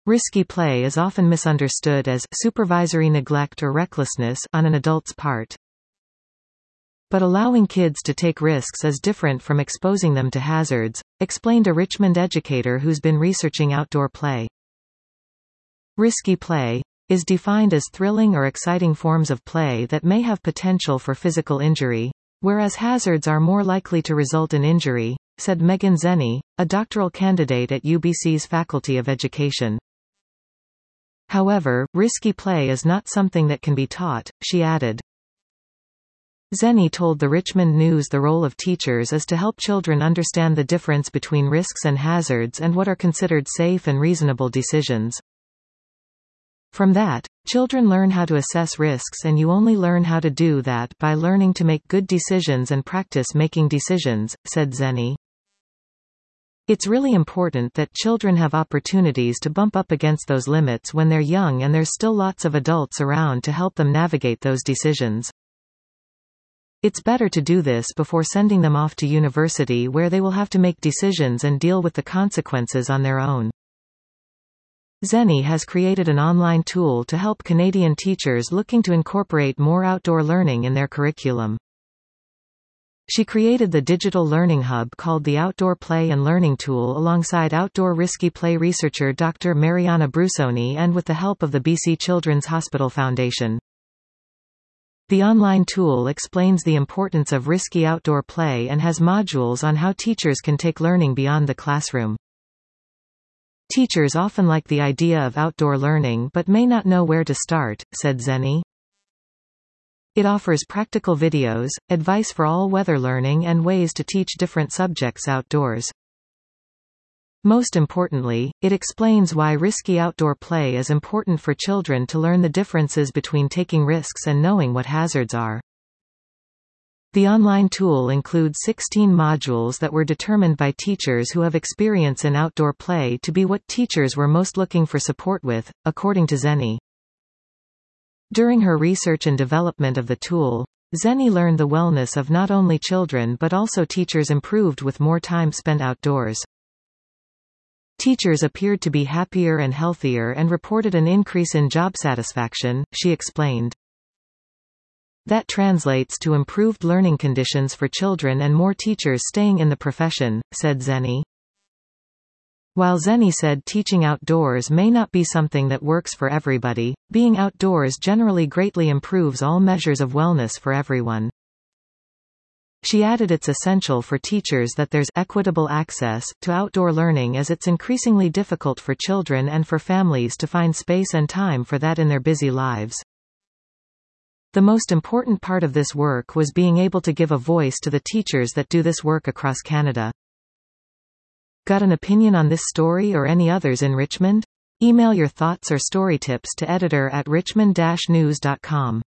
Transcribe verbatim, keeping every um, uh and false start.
Risky play is often misunderstood as supervisory neglect or recklessness on an adult's part. But allowing kids to take risks is different from exposing them to hazards, explained a Richmond educator who's been researching outdoor play. Risky play is defined as thrilling or exciting forms of play that may have potential for physical injury, whereas hazards are more likely to result in injury, said Megan Zenny, a doctoral candidate at U B C's Faculty of Education. However, risky play is not something that can be taught, she added. Zenny told the Richmond News the role of teachers is to help children understand the difference between risks and hazards and what are considered safe and reasonable decisions. From that, children learn how to assess risks, and you only learn how to do that by learning to make good decisions and practice making decisions, said Zenny. It's really important that children have opportunities to bump up against those limits when they're young, and there's still lots of adults around to help them navigate those decisions. It's better to do this before sending them off to university where they will have to make decisions and deal with the consequences on their own. Zenny has created an online tool to help Canadian teachers looking to incorporate more outdoor learning in their curriculum. She created the digital learning hub called the Outdoor Play and Learning Tool alongside outdoor risky play researcher Doctor Mariana Brusoni and with the help of the B C Children's Hospital Foundation. The online tool explains the importance of risky outdoor play and has modules on how teachers can take learning beyond the classroom. Teachers often like the idea of outdoor learning but may not know where to start, said Zenny. It offers practical videos, advice for all-weather learning and ways to teach different subjects outdoors. Most importantly, it explains why risky outdoor play is important for children to learn the differences between taking risks and knowing what hazards are. The online tool includes sixteen modules that were determined by teachers who have experience in outdoor play to be what teachers were most looking for support with, according to Zenny. During her research and development of the tool, Zenny learned the wellness of not only children but also teachers improved with more time spent outdoors. Teachers appeared to be happier and healthier and reported an increase in job satisfaction, she explained. That translates to improved learning conditions for children and more teachers staying in the profession, said Zenny. While Zenny said teaching outdoors may not be something that works for everybody, being outdoors generally greatly improves all measures of wellness for everyone. She added it's essential for teachers that there's equitable access to outdoor learning as it's increasingly difficult for children and for families to find space and time for that in their busy lives. The most important part of this work was being able to give a voice to the teachers that do this work across Canada. Got an opinion on this story or any others in Richmond? Email your thoughts or story tips to editor at richmond dash news dot com.